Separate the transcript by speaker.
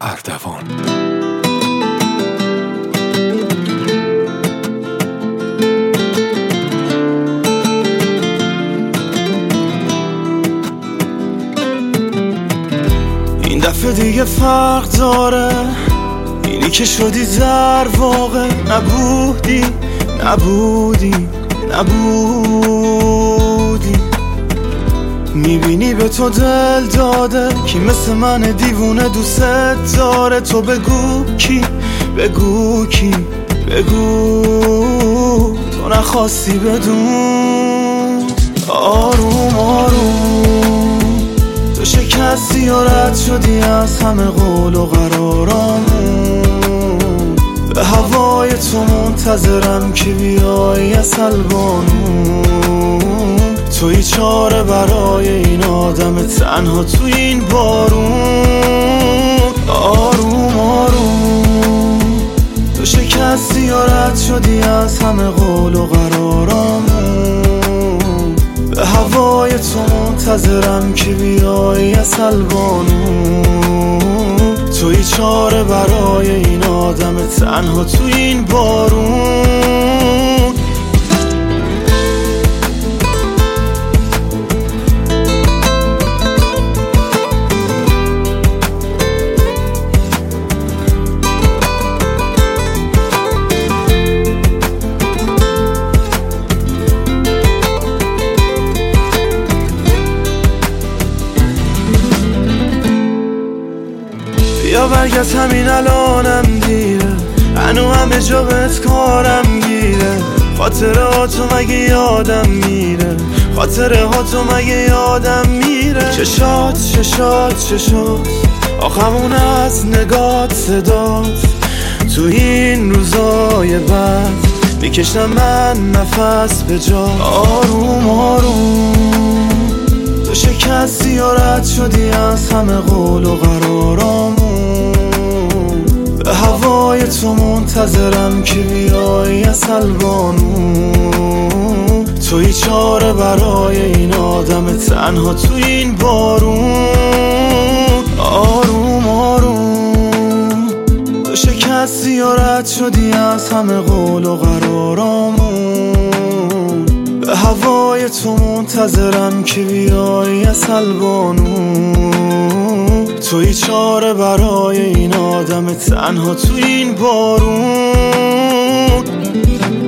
Speaker 1: اردوان.
Speaker 2: این دفعه دیگه فرق داره، اینی که شدی در واقع نبودی میبینی به تو دل داده کی مثل من دیوونه دوست داره. تو بگو کی، بگو تو نخواستی بدون. آروم آروم تو شکستی و رد شدی از همه قول و قرارامون. به هوای تو منتظرم که بیایی از البانون. توی چاره برای این آدم تنها تو این بارون. آروم آروم تو شکستی و رد شدی از همه قول و قرارامون. به هوای تو منتظرم که بیایی از البانون. توی چاره برای این آدم تنها تو این بارون. یا برگرد همین الانم دیره، هنو همه جا بهت کارم گیره. خاطره ها تو مگه یادم میره، خاطره ها تو مگه یادم میره. چشات آخمون از نگات صدات. تو این روزای بعد میکشم من نفس به جا. آروم آروم تو شکستی و رد شدی از همه قول و قرارامون. به هوای تو منتظرم که بیایی از البانون. توی چاره برای این آدم تنها تو این بارون. آروم آروم تو شکستی و رد شدی از همه قول و قرارامون. به هوای تو منتظرم که بیایی از البانون. توی چاره برای این آدم تنها تو این بارون.